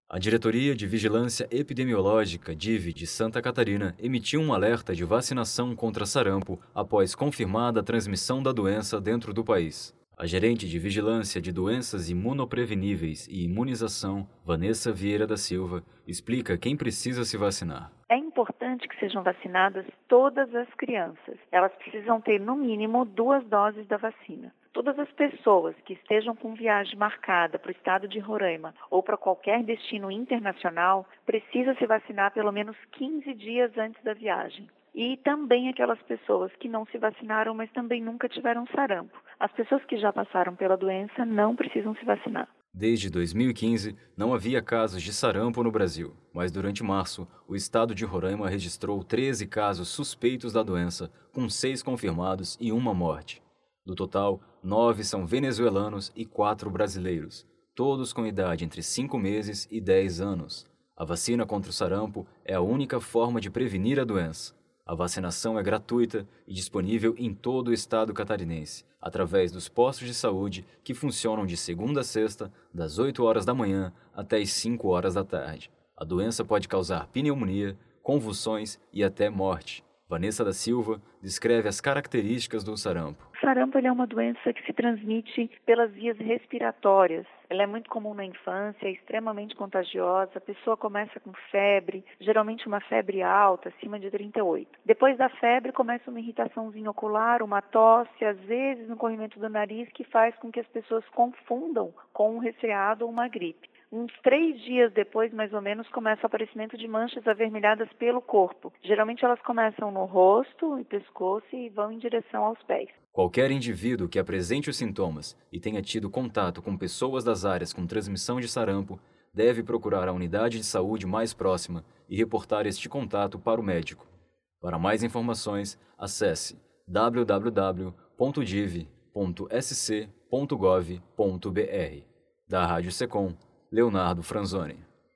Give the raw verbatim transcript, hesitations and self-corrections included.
A Diretoria de Vigilância Epidemiológica, D I V, de Santa Catarina, emitiu um alerta de vacinação contra sarampo após confirmada a transmissão da doença dentro do país. A gerente de Vigilância de Doenças Imunopreveníveis e Imunização, Vanessa Vieira da Silva, explica quem precisa se vacinar. É importante que sejam vacinadas todas as crianças. Elas precisam ter, no mínimo, duas doses da vacina. Todas as pessoas que estejam com viagem marcada para o estado de Roraima ou para qualquer destino internacional precisam se vacinar pelo menos quinze dias antes da viagem. E também aquelas pessoas que não se vacinaram, mas também nunca tiveram sarampo. As pessoas que já passaram pela doença não precisam se vacinar. Desde dois mil e quinze, não havia casos de sarampo no Brasil, mas durante março, o estado de Roraima registrou treze casos suspeitos da doença, com seis confirmados e uma morte. Do total, nove são venezuelanos e quatro brasileiros, todos com idade entre cinco meses e dez anos. A vacina contra o sarampo é a única forma de prevenir a doença. A vacinação é gratuita e disponível em todo o estado catarinense, através dos postos de saúde que funcionam de segunda a sexta, das oito horas da manhã até as cinco horas da tarde. A doença pode causar pneumonia, convulsões e até morte. Vanessa da Silva descreve as características do sarampo. O sarampo ele é uma doença que se transmite pelas vias respiratórias. Ela é muito comum na infância, é extremamente contagiosa. A pessoa começa com febre, geralmente uma febre alta, acima de trinta e oito. Depois da febre começa uma irritaçãozinha ocular, uma tosse, às vezes no corrimento do nariz, que faz com que as pessoas confundam com um resfriado ou uma gripe. Uns três dias depois, mais ou menos, começa o aparecimento de manchas avermelhadas pelo corpo. Geralmente elas começam no rosto e pescoço e vão em direção aos pés. Qualquer indivíduo que apresente os sintomas e tenha tido contato com pessoas das áreas com transmissão de sarampo deve procurar a unidade de saúde mais próxima e reportar este contato para o médico. Para mais informações, acesse w w w ponto div ponto s c ponto gov ponto b r. Da Rádio Secom, Leonardo Franzoni.